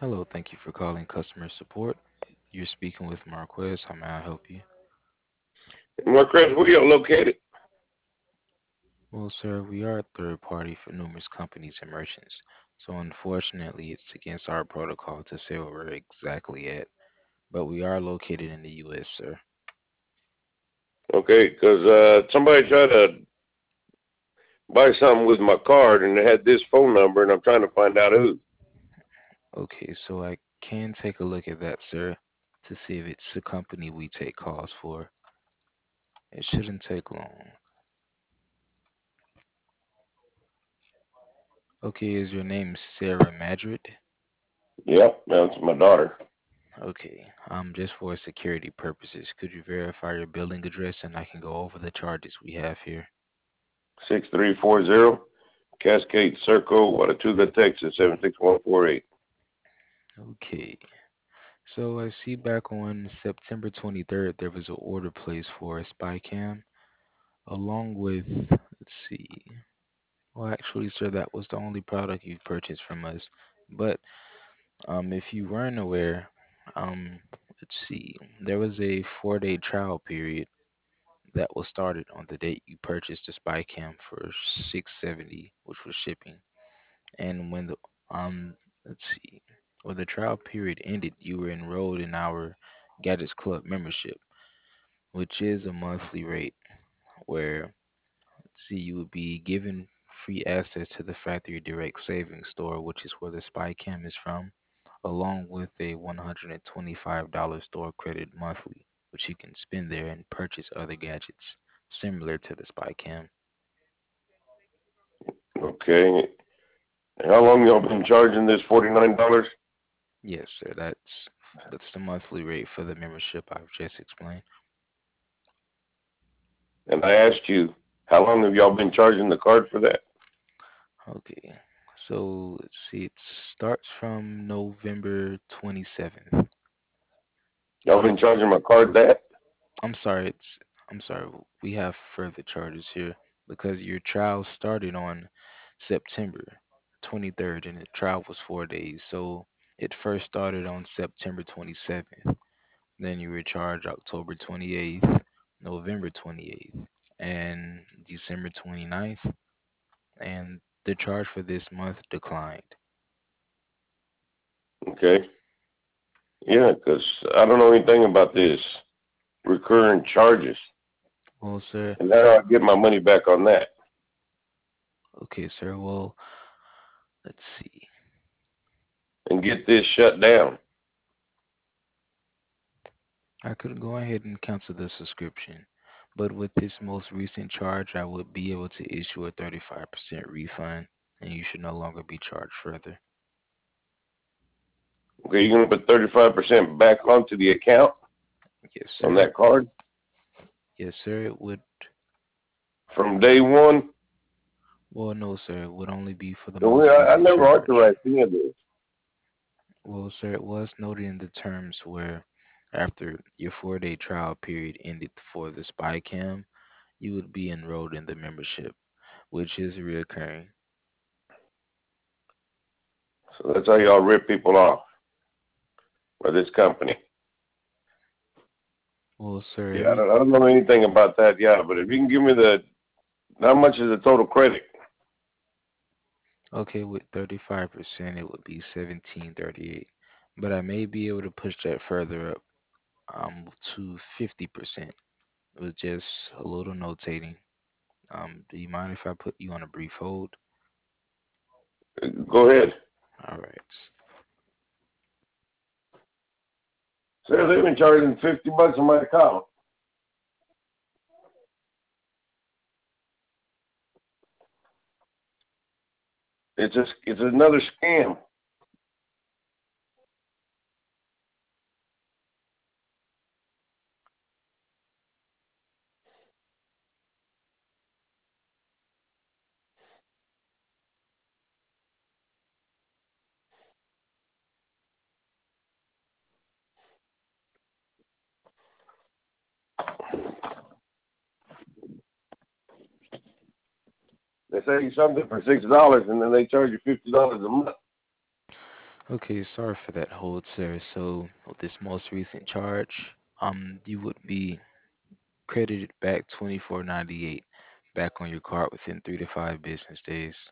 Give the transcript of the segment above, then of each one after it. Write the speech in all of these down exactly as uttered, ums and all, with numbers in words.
Hello, thank you for calling customer support. You're speaking with Marquez. How may I help you? Marcus, where you located? Well, sir, we are a third party for numerous companies and merchants, so unfortunately, it's against our protocol to say where we're exactly at. But we are located in the U S, sir. Okay, 'cause uh, somebody tried to buy something with my card and they had this phone number, and I'm trying to find out who. Okay, so I can take a look at that, sir, to see if it's the company we take calls for. It shouldn't take long. Okay, is your name Sarah Madrid? Yep, that's my daughter. Okay. Um, just for security purposes, could you verify your billing address and I can go over the charges we have here? Six three four zero Cascade Circle, Watauga, Texas seven six one four eight. Okay. So I see back on September twenty-third there was an order placed for a spy cam along with, let's see. Well, actually, sir, that was the only product you purchased from us. But um, if you weren't aware, um, let's see, there was a four-day trial period that was started on the date you purchased the spy cam for six seventy, which was shipping. And when the um let's see, when the trial period ended, you were enrolled in our Gadgets Club membership, which is a monthly rate where let's see, you would be given free access to the Factory Direct Savings Store, which is where the spy cam is from, along with a one hundred twenty-five dollars store credit monthly, which you can spend there and purchase other gadgets similar to the spy cam. Okay. How long y'all been charging this forty nine dollars? Yes, sir, that's that's the monthly rate for the membership I've just explained. And I asked you, how long have y'all been charging the card for that? Okay, so let's see, it starts from November twenty-seventh. Y'all been charging my card that? I'm sorry, it's I'm sorry, we have further charges here because your trial started on September twenty-third and the trial was four days. So it first started on September twenty-seventh. Then you were charged October twenty-eighth, November twenty-eighth, and December twenty-ninth, and the charge for this month declined. Okay. Yeah, 'cause I don't know anything about this recurring charges. Well, sir, And how do I get my money back on that okay, sir, well, let's see. and get this shut down? I could go ahead and cancel the subscription, but with this most recent charge, I would be able to issue a thirty-five percent refund, and you should no longer be charged further. Okay, you're gonna put thirty-five percent back onto the account Yes, on sir. that card Yes, sir, it would. from day one. Well, no, sir, it would only be for the So most we, I, I recent never charge. authorized any of this. Well, sir, it was noted in the terms where after your four day trial period ended for the spy cam, you would be enrolled in the membership, which is reoccurring. So that's how y'all rip people off for this company. Well, sir, Yeah, I every don't, I don't know anything about that. Yeah, but if you can give me the how much is the total credit? okay with thirty-five percent, it would be seventeen thirty-eight, but I may be able to push that further up um to fifty percent with just a little notating. Um, do you mind if I put you on a brief hold? Go ahead. All right. Sir, they've been charging fifty bucks on my account. It's a, it's another scam. They sell you something for six dollars and then they charge you fifty dollars a month. Okay, sorry for that hold, sir. So with this most recent charge, um, you would be credited back twenty-four ninety-eight back on your card within three to five business days.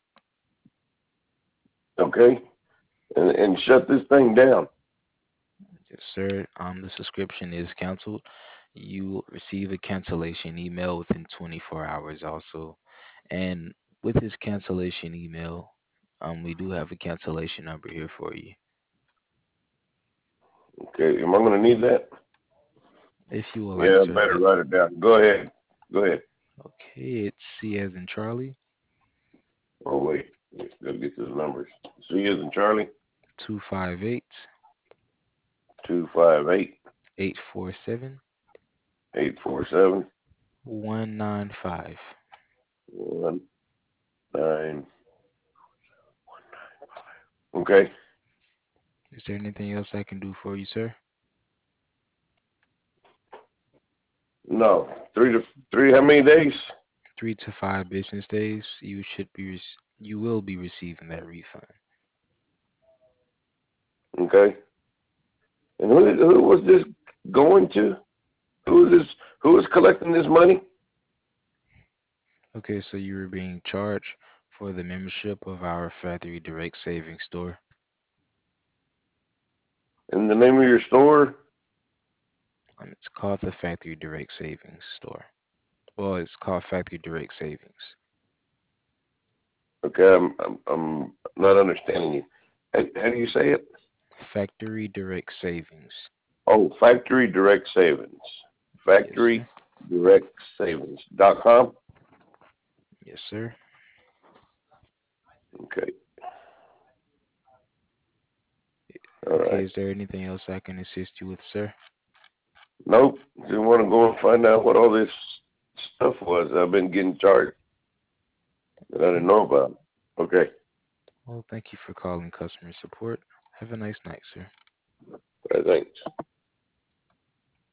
Okay, and and shut this thing down. Yes, sir. Um, the subscription is canceled. You will receive a cancellation email within twenty-four hours also. And with this cancellation email, um, we do have a cancellation number here for you. Okay, am I gonna need that? If you would like, Yeah, I sir, better that write it down. Go ahead. Go ahead. okay, it's C as in Charlie, Oh wait, gotta get those numbers. C as in Charlie. two five eight, Two five eight eight four seven, eight four seven one nine five. one nine. Okay. Is there anything else I can do for you, sir? No, three to three. How many days? Three to five business days, you should be rec- you will be receiving that refund. Okay. And who who was this going to? Who is this? Who is collecting this money? Okay, so you were being charged for the membership of our Factory Direct Savings Store. And the name of your store? Um, it's called the Factory Direct Savings Store. Well, it's called Factory Direct Savings. Okay, I'm I'm, I'm not understanding you. How, how do you say it? Factory Direct Savings. Oh, Factory Direct Savings. Yes, sir. Factory Direct Savings dot com. Yes, sir. Okay. All Okay, right. is there anything else I can assist you with, sir? Nope. Just want to go and find out what all this stuff was I've been getting charged that I didn't Okay. know about. Okay. Well, thank you for calling customer support. Have a nice night, sir. I think.